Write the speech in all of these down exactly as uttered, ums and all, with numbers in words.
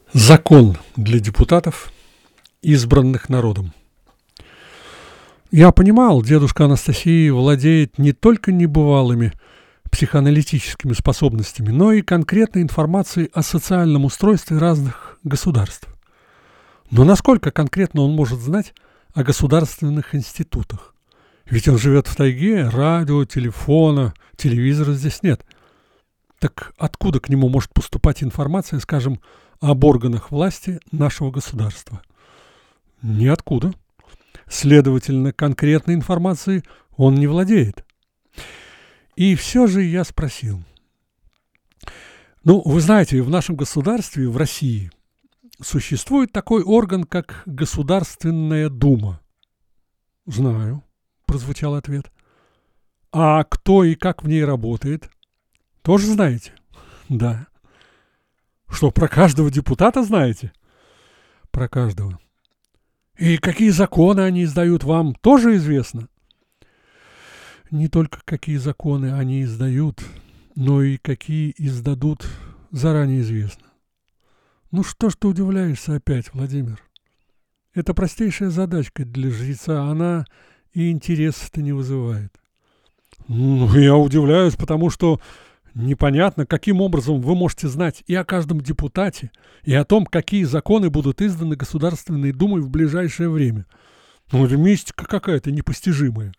Закон для депутатов, избранных народом. Я понимал, дедушка Анастасии владеет не только небывалыми психоаналитическими способностями, но и конкретной информацией о социальном устройстве разных государств. Но насколько конкретно он может знать о государственных институтах? Ведь он живет в тайге, радио, телефона, телевизора здесь нет. Так откуда к нему может поступать информация, скажем, об органах власти нашего государства? Ниоткуда. Следовательно, конкретной информацией он не владеет. И все же я спросил. Ну, вы знаете, в нашем государстве, в России, существует такой орган, как Государственная Дума. Знаю, прозвучал ответ. А кто и как в ней работает? Тоже знаете? Да. Что, про каждого депутата знаете? Про каждого. И какие законы они издают, вам тоже известно? Не только какие законы они издают, но и какие издадут, заранее известно. Ну что ж ты удивляешься опять, Владимир? Это простейшая задачка для жреца, она и интереса-то не вызывает. Ну, я удивляюсь, потому что непонятно, каким образом вы можете знать и о каждом депутате, и о том, какие законы будут изданы Государственной Думой в ближайшее время. Ну, это мистика какая-то непостижимая.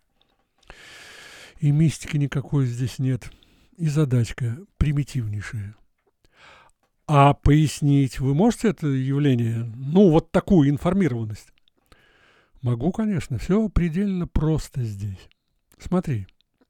И мистики никакой здесь нет. И задачка примитивнейшая. А пояснить вы можете это явление? Ну, вот такую информированность? Могу, конечно. Все предельно просто здесь. Смотри.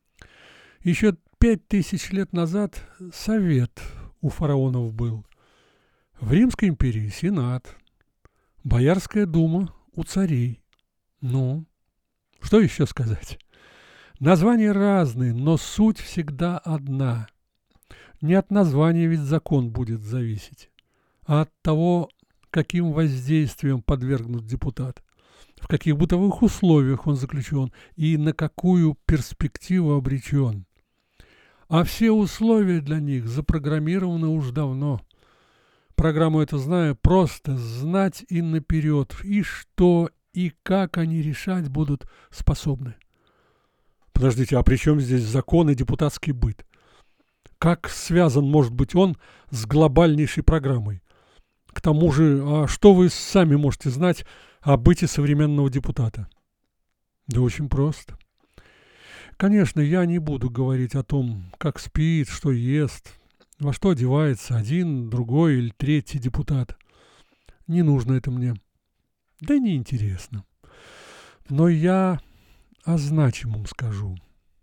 Еще пять тысяч лет назад совет у фараонов был. В Римской империи сенат. Боярская дума у царей. Ну, что еще сказать? Названия разные, но суть всегда одна. Не от названия ведь закон будет зависеть, а от того, каким воздействием подвергнут депутат, в каких бытовых условиях он заключен и на какую перспективу обречен. А все условия для них запрограммированы уж давно. Программу эту знаю, просто знать и наперед, и что, и как они решать будут способны. Подождите, а при чем здесь закон и депутатский быт? Как связан, может быть, он с глобальнейшей программой? К тому же, а что вы сами можете знать о быте современного депутата? Да очень просто. Конечно, я не буду говорить о том, как спит, что ест, во что одевается один, другой или третий депутат. Не нужно это мне. Да и не интересно. Но я о значимом скажу.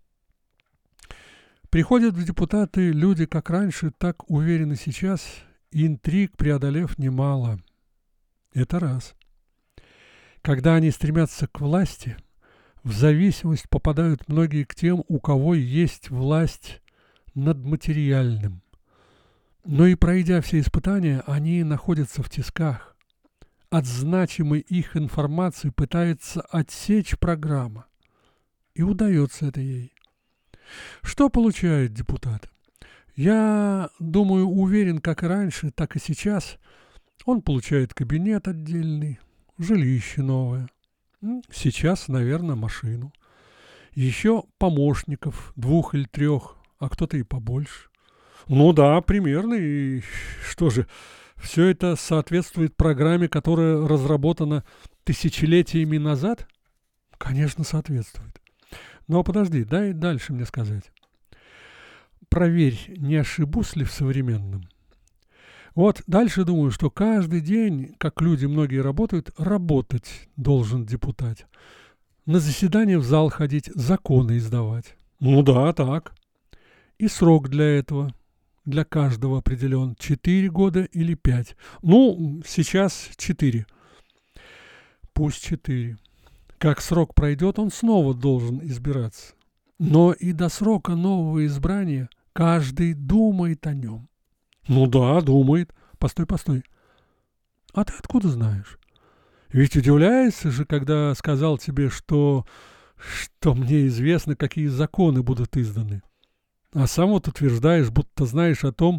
Приходят в депутаты люди как раньше, так уверены сейчас, интриг преодолев немало. Это раз. Когда они стремятся к власти, в зависимость попадают многие к тем, у кого есть власть над материальным. Но и пройдя все испытания, они находятся в тисках. От значимой их информации пытается отсечь программа. И удается это ей. Что получает депутат? Я думаю, уверен, как и раньше, так и сейчас. Он получает кабинет отдельный, жилище новое. Сейчас, наверное, машину. Еще помощников, двух или трех, а кто-то и побольше. Ну да, примерно. И что же, все это соответствует программе, которая разработана тысячелетиями назад? Конечно, соответствует. Но подожди, дай дальше мне сказать. Проверь, не ошибусь ли в современном. Вот дальше думаю, что каждый день, как люди многие работают, работать должен депутат. На заседание в зал ходить, законы издавать. Ну да, так. И срок для этого, для каждого определен. Четыре года или пять. Ну, сейчас четыре. Пусть четыре. Как срок пройдет, он снова должен избираться. Но и до срока нового избрания каждый думает о нем. Ну да, думает. Постой, постой. А ты откуда знаешь? Ведь удивляешься же, когда сказал тебе, что, что мне известно, какие законы будут изданы. А сам вот утверждаешь, будто знаешь о том,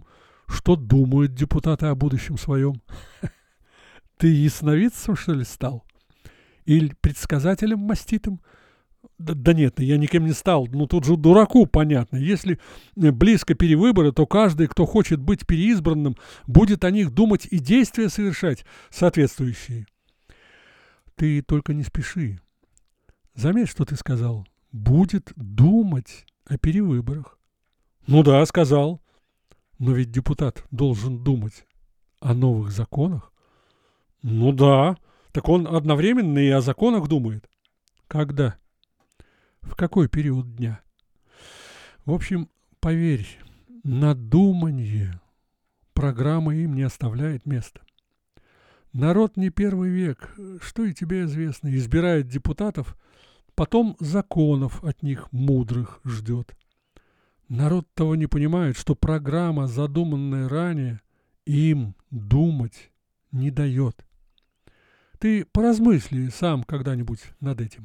что думают депутаты о будущем своем. Ты ясновидцем, что ли, стал? Или предсказателем маститым? Да, да нет, я никем не стал. Ну тут же дураку понятно. Если близко перевыборы, то каждый, кто хочет быть переизбранным, будет о них думать и действия совершать соответствующие. Ты только не спеши. Заметь, что ты сказал. Будет думать о перевыборах. Ну да, сказал. Но ведь депутат должен думать о новых законах. Ну да. Так он одновременно и о законах думает. Когда? В какой период дня? В общем, поверь, на думанье программа им не оставляет места. Народ не первый век, что и тебе известно, избирает депутатов, потом законов от них мудрых ждет. Народ того не понимает, что программа, задуманная ранее, им думать не дает. Ты поразмысли сам когда-нибудь над этим.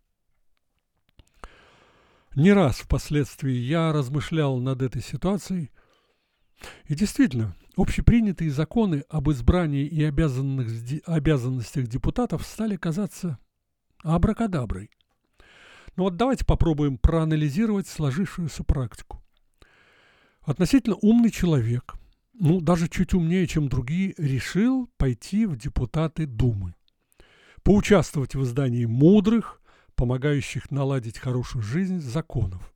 Не раз впоследствии я размышлял над этой ситуацией. И действительно, общепринятые законы об избрании и обязанных, обязанностях депутатов стали казаться абракадаброй. Но вот давайте попробуем проанализировать сложившуюся практику. Относительно умный человек, ну даже чуть умнее, чем другие, решил пойти в депутаты Думы, поучаствовать в издании мудрых, помогающих наладить хорошую жизнь законов.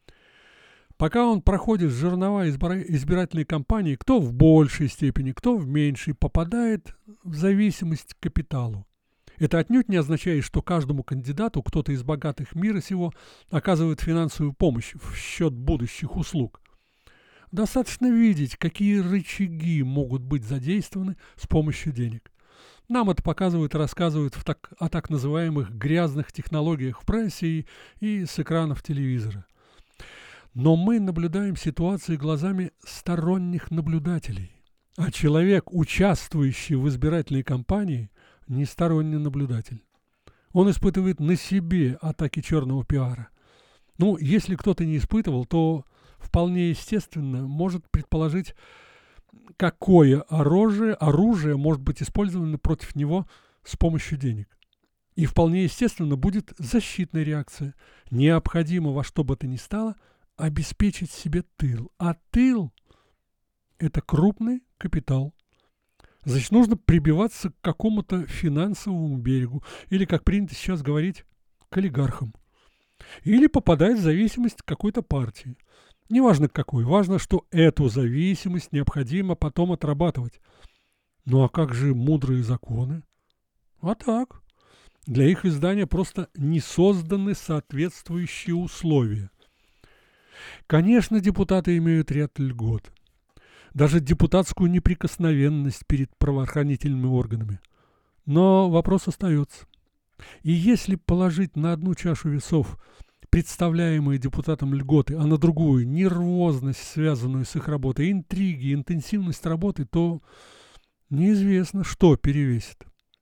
Пока он проходит жернова избирательной кампании, кто в большей степени, кто в меньшей, попадает в зависимость к капиталу. Это отнюдь не означает, что каждому кандидату кто-то из богатых мира сего оказывает финансовую помощь в счет будущих услуг. Достаточно видеть, какие рычаги могут быть задействованы с помощью денег. Нам это показывают и рассказывают в так, о так называемых грязных технологиях в прессе и, и с экранов телевизора. Но мы наблюдаем ситуации глазами сторонних наблюдателей. А человек, участвующий в избирательной кампании, не сторонний наблюдатель. Он испытывает на себе атаки черного пиара. Ну, если кто-то не испытывал, то вполне естественно может предположить, какое оружие, оружие может быть использовано против него с помощью денег. И вполне естественно будет защитная реакция. Необходимо во что бы то ни стало обеспечить себе тыл. А тыл – это крупный капитал. Значит, нужно прибиваться к какому-то финансовому берегу. Или, как принято сейчас говорить, к олигархам. Или попадать в зависимость к какой-то партии. Неважно какой, важно, что эту зависимость необходимо потом отрабатывать. Ну а как же мудрые законы? А так. Для их издания просто не созданы соответствующие условия. Конечно, депутаты имеют ряд льгот. Даже депутатскую неприкосновенность перед правоохранительными органами. Но вопрос остается. И если положить на одну чашу весов представляемые депутатам льготы, а на другую нервозность, связанную с их работой, интриги, интенсивность работы, то неизвестно, что перевесит.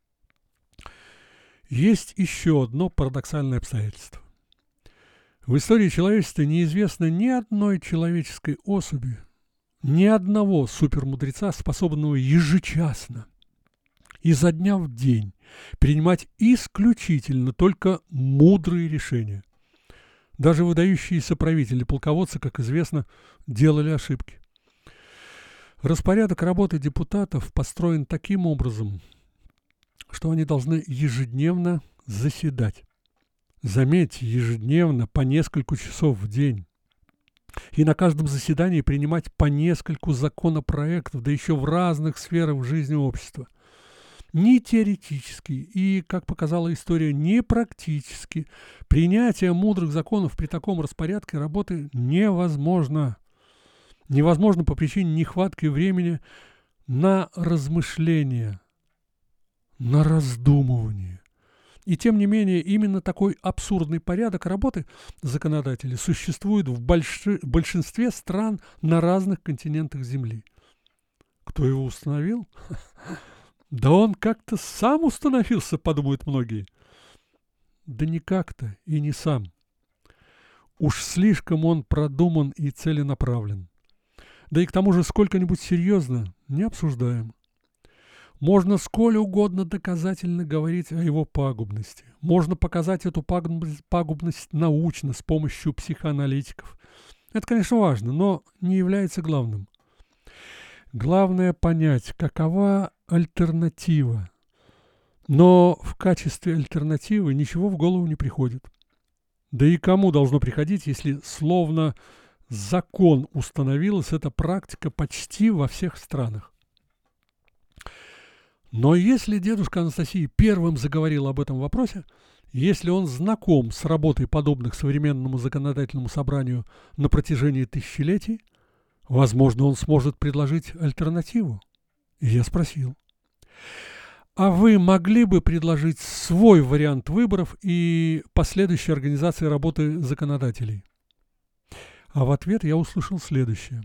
Есть еще одно парадоксальное обстоятельство. В истории человечества неизвестно ни одной человеческой особи, ни одного супермудреца, способного ежечасно, изо дня в день, принимать исключительно только мудрые решения. Даже выдающиеся правители, полководцы, как известно, делали ошибки. Распорядок работы депутатов построен таким образом, что они должны ежедневно заседать. Заметьте, ежедневно по несколько часов в день. И на каждом заседании принимать по нескольку законопроектов, да еще в разных сферах жизни общества. Ни теоретически и, как показала история, ни практически принятие мудрых законов при таком распорядке работы невозможно. Невозможно по причине нехватки времени на размышления, на раздумывание. И тем не менее, именно такой абсурдный порядок работы законодателей существует в больши- большинстве стран на разных континентах Земли. Кто его установил? Да он как-то сам установился, подумают многие. Да не как-то и не сам. Уж слишком он продуман и целенаправлен. Да и к тому же сколько-нибудь серьезно не обсуждаем. Можно сколь угодно доказательно говорить о его пагубности. Можно показать эту пагубность, пагубность научно с помощью психоаналитиков. Это, конечно, важно, но не является главным. Главное понять, какова альтернатива. Но в качестве альтернативы ничего в голову не приходит. Да и кому должно приходить, если словно закон установилась эта практика почти во всех странах? Но если дедушка Анастасии первым заговорил об этом вопросе, если он знаком с работой подобных современному законодательному собранию на протяжении тысячелетий, возможно, он сможет предложить альтернативу. И я спросил: а вы могли бы предложить свой вариант выборов и последующей организации работы законодателей? А в ответ я услышал следующее: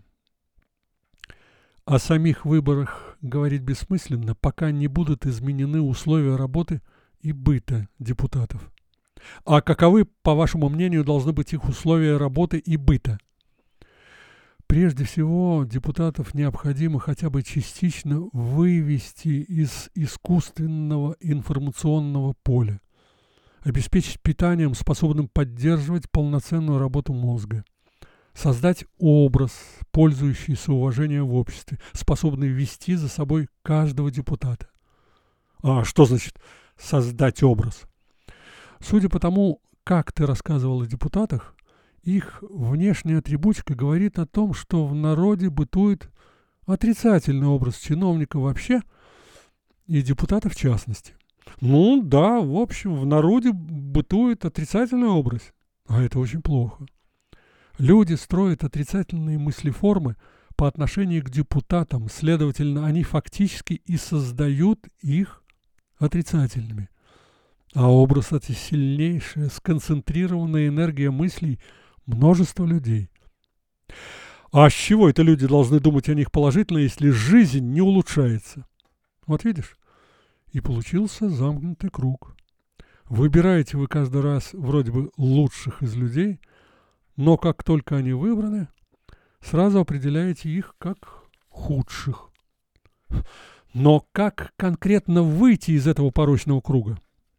о самих выборах говорить бессмысленно, пока не будут изменены условия работы и быта депутатов. А каковы, по вашему мнению, должны быть их условия работы и быта? Прежде всего, депутатов необходимо хотя бы частично вывести из искусственного информационного поля, обеспечить питанием, способным поддерживать полноценную работу мозга, создать образ, пользующийся уважением в обществе, способный вести за собой каждого депутата. А что значит создать образ? Судя по тому, как ты рассказывал о депутатах, их внешняя атрибутика говорит о том, что в народе бытует отрицательный образ чиновника вообще и депутата в частности. Ну да, в общем, в народе бытует отрицательный образ, а это очень плохо. Люди строят отрицательные мыслеформы по отношению к депутатам, следовательно, они фактически и создают их отрицательными. А образ – это сильнейшая, сконцентрированная энергия мыслей множества людей. А с чего это люди должны думать о них положительно, если жизнь не улучшается? Вот видишь? И получился замкнутый круг. Выбираете вы каждый раз вроде бы лучших из людей, но как только они выбраны, сразу определяете их как худших. Но как конкретно выйти из этого порочного круга?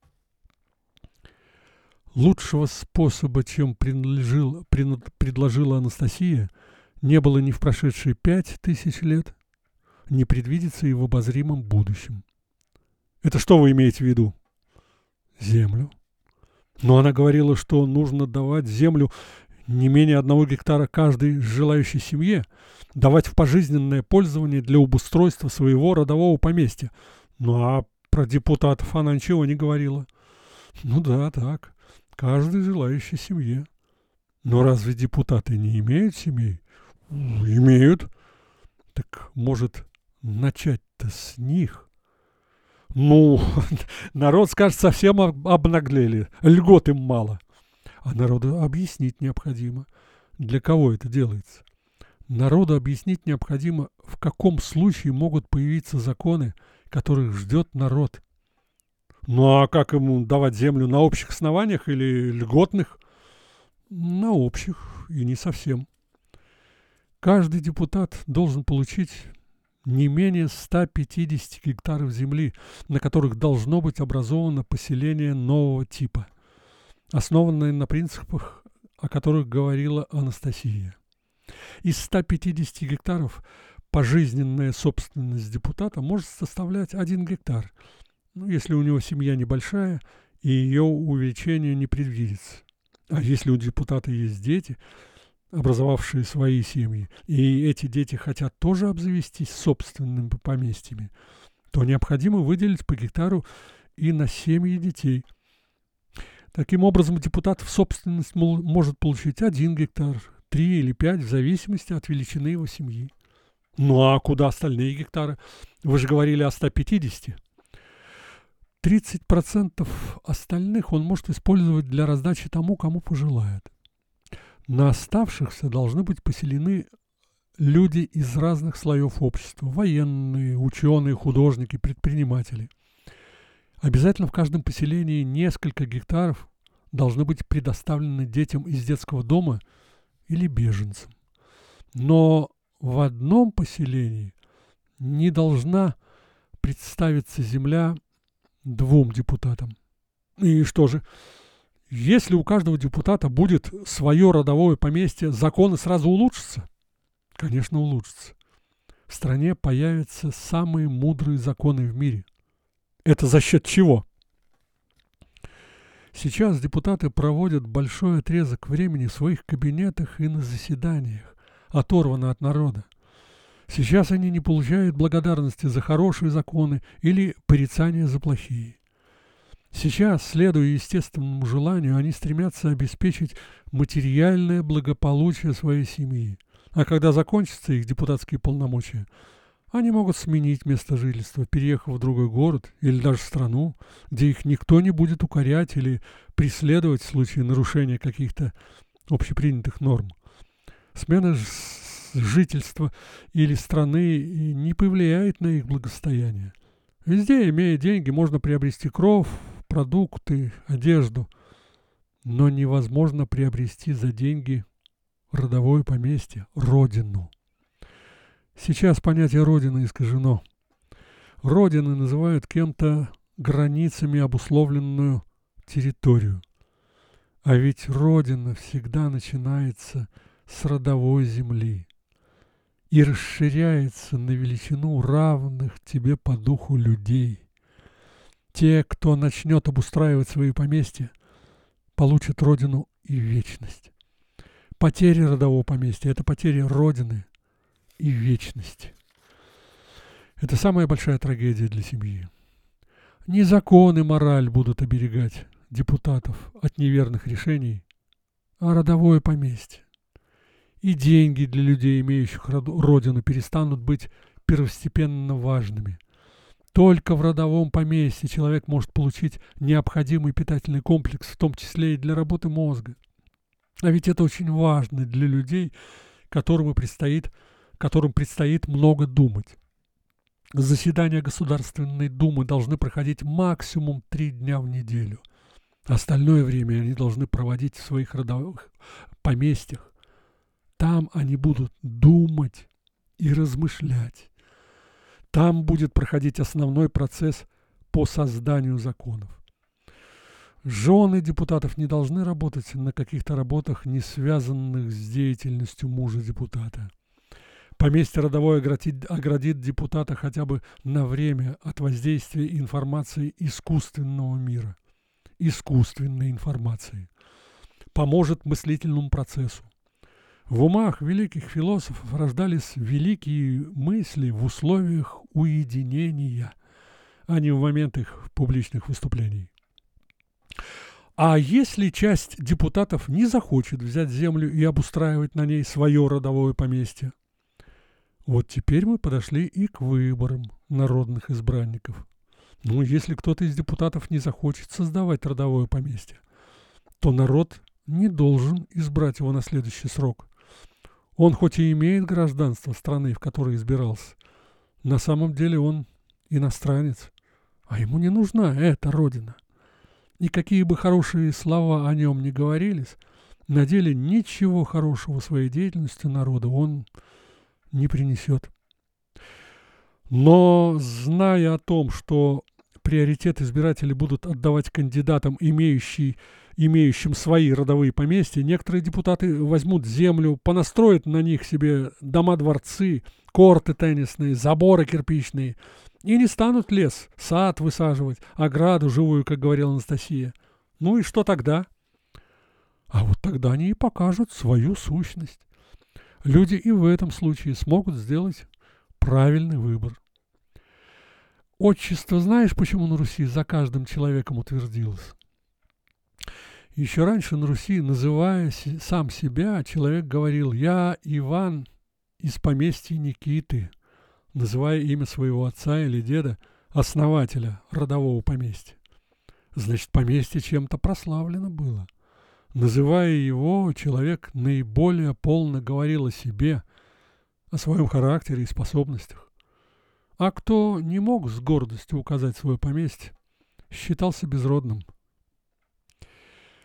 Лучшего способа, чем предложила, предложила Анастасия, не было ни в прошедшие пять тысяч лет, ни предвидится и в обозримом будущем. Это что вы имеете в виду? Землю. Но она говорила, что нужно давать землю не менее одного гектара каждой желающей семье, давать в пожизненное пользование для обустройства своего родового поместья. Ну а про депутатов она ничего не говорила. Ну да, так, каждой желающей семье. Но разве депутаты не имеют семей? Имеют. Так может начать-то с них? Ну, народ скажет, совсем обнаглели, льгот им мало. А народу объяснить необходимо, для кого это делается. Народу объяснить необходимо, в каком случае могут появиться законы, которых ждет народ. Ну а как ему давать землю, на общих основаниях или льготных? На общих и не совсем. Каждый депутат должен получить не менее ста пятидесяти гектаров земли, на которых должно быть образовано поселение нового типа, основанное на принципах, о которых говорила Анастасия. Из ста пятидесяти гектаров пожизненная собственность депутата может составлять один гектар, ну, если у него семья небольшая и ее увеличение не предвидится. А если у депутата есть дети, образовавшие свои семьи, и эти дети хотят тоже обзавестись собственными поместьями, то необходимо выделить по гектару и на семьи детей. Таким образом, депутат в собственность может получить один гектар, три или пять, в зависимости от величины его семьи. Ну а куда остальные гектары? Вы же говорили о ста пятидесяти. тридцать процентов остальных он может использовать для раздачи тому, кому пожелает. На оставшихся должны быть поселены люди из разных слоев общества. Военные, ученые, художники, предприниматели. Обязательно в каждом поселении несколько гектаров должны быть предоставлены детям из детского дома или беженцам. Но в одном поселении не должна представиться земля двум депутатам. И что же? Если у каждого депутата будет свое родовое поместье, законы сразу улучшатся? Конечно, улучшатся. В стране появятся самые мудрые законы в мире. Это за счет чего? Сейчас депутаты проводят большой отрезок времени в своих кабинетах и на заседаниях, оторваны от народа. Сейчас они не получают благодарности за хорошие законы или порицания за плохие. Сейчас, следуя естественному желанию, они стремятся обеспечить материальное благополучие своей семьи. А когда закончатся их депутатские полномочия, они могут сменить место жительства, переехав в другой город или даже страну, где их никто не будет укорять или преследовать в случае нарушения каких-то общепринятых норм. Смена жительства или страны не повлияет на их благосостояние. Везде, имея деньги, можно приобрести кров, продукты, одежду, но невозможно приобрести за деньги родовое поместье, родину. Сейчас понятие родины искажено. Родиной называют кем-то границами обусловленную территорию. А ведь родина всегда начинается с родовой земли и расширяется на величину равных тебе по духу людей. Те, кто начнет обустраивать свои поместья, получат родину и вечность. Потеря родового поместья – это потеря родины и вечности. Это самая большая трагедия для семьи. Не закон и мораль будут оберегать депутатов от неверных решений, а родовое поместье. И деньги для людей, имеющих родину, перестанут быть первостепенно важными. Только в родовом поместье человек может получить необходимый питательный комплекс, в том числе и для работы мозга. А ведь это очень важно для людей, которым предстоит, которым предстоит много думать. Заседания Государственной Думы должны проходить максимум три дня в неделю. Остальное время они должны проводить в своих родовых поместьях. Там они будут думать и размышлять. Там будет проходить основной процесс по созданию законов. Жены депутатов не должны работать на каких-то работах, не связанных с деятельностью мужа депутата. Поместье родовое оградит, оградит депутата хотя бы на время от воздействия информации искусственного мира, искусственной информации. Поможет мыслительному процессу. В умах великих философов рождались великие мысли в условиях уединения, а не в момент их публичных выступлений. А если часть депутатов не захочет взять землю и обустраивать на ней свое родовое поместье? Вот теперь мы подошли и к выборам народных избранников. Ну, если кто-то из депутатов не захочет создавать родовое поместье, то народ не должен избрать его на следующий срок. Он хоть и имеет гражданство страны, в которой избирался, на самом деле он иностранец, а ему не нужна эта родина. И какие бы хорошие слова о нем ни говорились, на деле ничего хорошего своей деятельностью народу он не принесет. Но зная о том, что приоритет избиратели будут отдавать кандидатам, имеющие, имеющим свои родовые поместья, некоторые депутаты возьмут землю, понастроят на них себе дома-дворцы, корты теннисные, заборы кирпичные, и не станут лес, сад высаживать, ограду живую, как говорила Анастасия. Ну и что тогда? А вот тогда они и покажут свою сущность. Люди и в этом случае смогут сделать правильный выбор. Отчество знаешь, почему на Руси за каждым человеком утвердилось? Еще раньше на Руси, называя сам себя, человек говорил: «Я Иван из поместья Никиты», называя имя своего отца или деда, основателя родового поместья. Значит, поместье чем-то прославлено было. Называя его, человек наиболее полно говорил о себе, о своем характере и способностях. А кто не мог с гордостью указать свое поместье, считался безродным.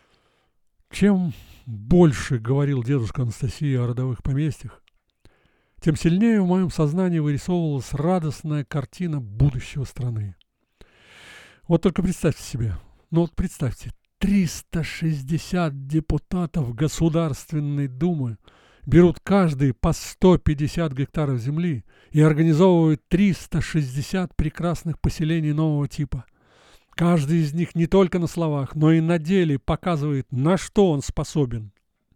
Чем больше говорил дедушка Анастасия о родовых поместьях, тем сильнее в моем сознании вырисовывалась радостная картина будущего страны. Вот только представьте себе, ну вот представьте, триста шестьдесят депутатов Государственной Думы берут каждый по сто пятьдесят гектаров земли и организовывают триста шестьдесят прекрасных поселений нового типа. Каждый из них не только на словах, но и на деле показывает, на что он способен.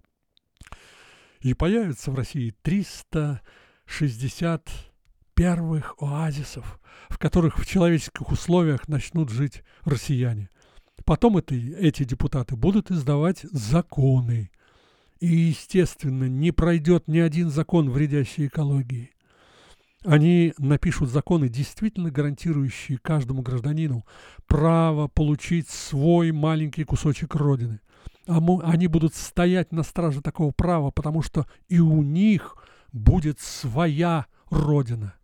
И появится в России триста шестьдесят первых оазисов, в которых в человеческих условиях начнут жить россияне. Потом это, эти депутаты будут издавать законы. И, естественно, не пройдет ни один закон, вредящий экологии. Они напишут законы, действительно гарантирующие каждому гражданину право получить свой маленький кусочек Родины. А они будут стоять на страже такого права, потому что и у них будет своя Родина.